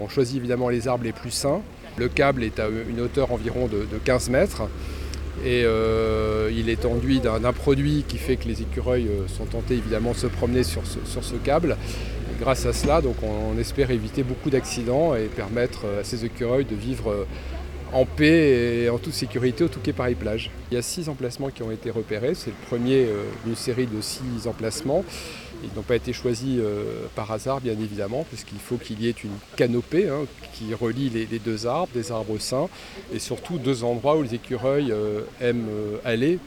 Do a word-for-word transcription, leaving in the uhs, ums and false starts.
On choisit évidemment les arbres les plus sains. Le câble est à une hauteur environ de, de quinze mètres et euh, il est enduit d'un, d'un produit qui fait que les écureuils sont tentés évidemment de se promener sur ce, sur ce câble. Et grâce à cela, donc, on, on espère éviter beaucoup d'accidents et permettre à ces écureuils de vivre en paix et en toute sécurité au Touquet Paris Plage. Il y a six emplacements qui ont été repérés, c'est le premier euh, d'une série de six emplacements. Ils n'ont pas été choisis euh, par hasard, bien évidemment, puisqu'il faut qu'il y ait une canopée hein, qui relie les, les deux arbres, des arbres sains, et surtout deux endroits où les écureuils euh, aiment euh, aller